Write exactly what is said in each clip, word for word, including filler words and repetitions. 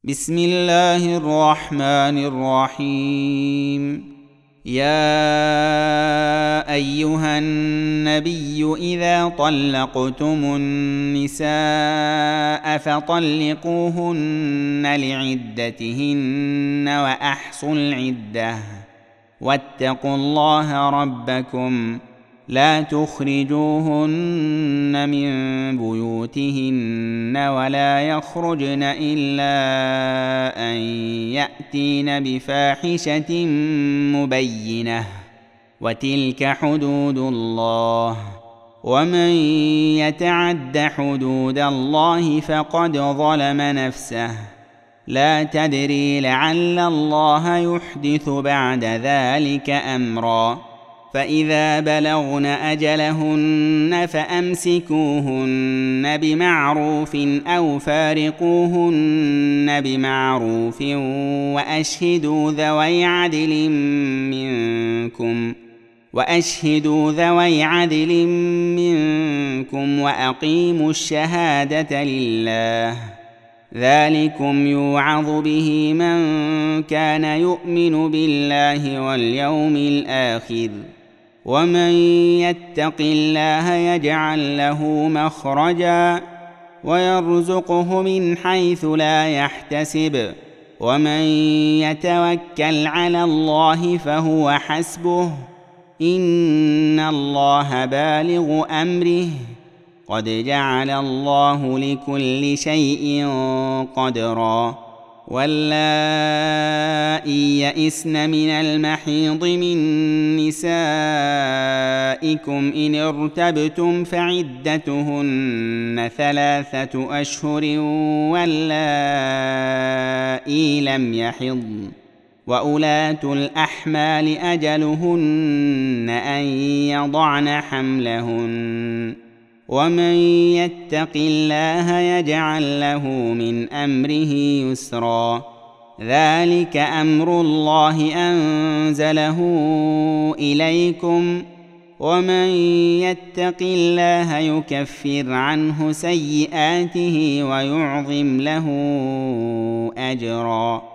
بسم الله الرحمن الرحيم. يا أيها النبي إذا طلقتم النساء فطلقوهن لعدتهن وأحصوا العدة واتقوا الله ربكم لا تخرجوهن من بيوتهن ولا يخرجن إلا أن يأتين بفاحشة مبينة وتلك حدود الله ومن يتعد حدود الله فقد ظلم نفسه لا تدري لعل الله يحدث بعد ذلك أمرا. فإذا بلغن أجلهن فأمسكوهن بمعروف أو فارقوهن بمعروف وأشهدوا ذوي عدل منكم وأشهدوا ذوي عدل منكم وأقيموا الشهادة لله ذلكم يوعظ به من كان يؤمن بالله واليوم الآخر ومن يتق الله يجعل له مخرجا ويرزقه من حيث لا يحتسب ومن يتوكل على الله فهو حسبه إن الله بالغ أمره قد جعل الله لكل شيء قدرا. واللائي يئسن من المحيض من نسائكم إن ارتبتم فعدتهن ثلاثة أشهر واللائي لم يحضن وأولات الأحمال أجلهن أن يضعن حملهن ومن يتق الله يجعل له من أمره يسرا. ذلك أمر الله أنزله إليكم ومن يتق الله يكفر عنه سيئاته ويعظم له أجرا.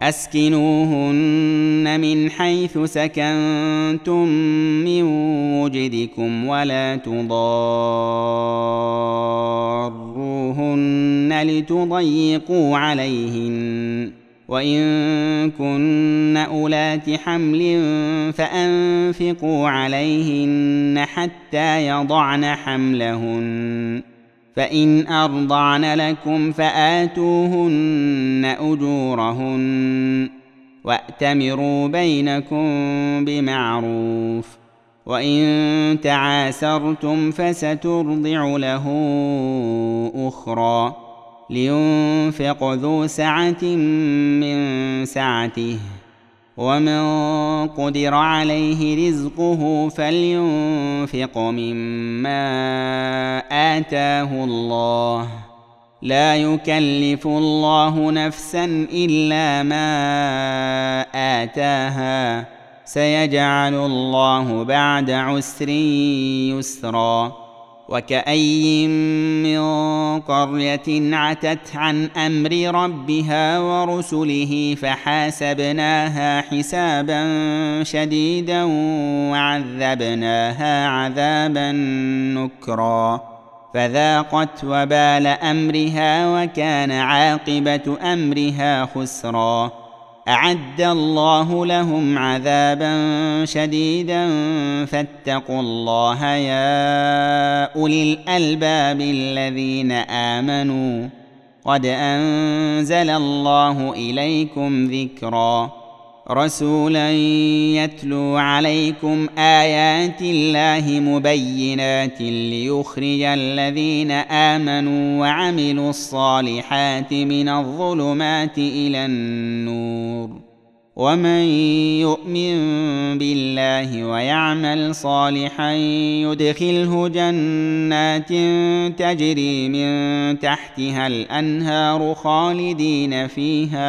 أسكنوهن من حيث سكنتم من وجدكم ولا تضاروهن لتضيقوا عليهن وإن كن أولات حمل فأنفقوا عليهن حتى يضعن حملهن فإن أرضعن لكم فآتوهن أجورهن وأتمروا بينكم بمعروف وإن تعاسرتم فسترضع له أخرى لينفق ذو سعة من سعته ومن قدر عليه رزقه فلينفق مما آتاه الله لا يكلف الله نفسا إلا ما آتاها سيجعل الله بعد عسر يسرا. وكأي من قرية عتت عن أمر ربها ورسله فحاسبناها حسابا شديدا وعذبناها عذابا نكرا فذاقت وبال أمرها وكان عاقبة أمرها خسرا. أعد الله لهم عذابا شديدا فاتقوا الله يا أولي الألباب الذين آمنوا قد أنزل الله إليكم ذكرا. رسولا يتلو عليكم آيات الله مبينات ليخرج الذين آمنوا وعملوا الصالحات من الظلمات إلى النور ومن يؤمن بالله ويعمل صالحا يدخله جنات تجري من تحتها الأنهار خالدين فيها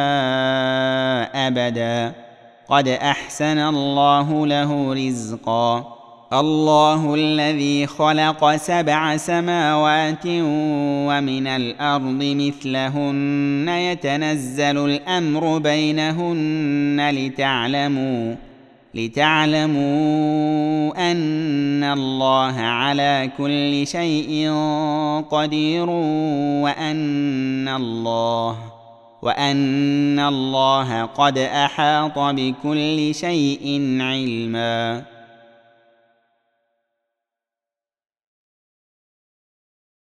أبدا قد أحسن الله له رزقا. الله الذي خلق سبع سماوات ومن الأرض مثلهن يتنزل الأمر بينهن لتعلموا لتعلموا أن الله على كل شيء قدير وأن الله وأن الله قد أحاط بكل شيء علما.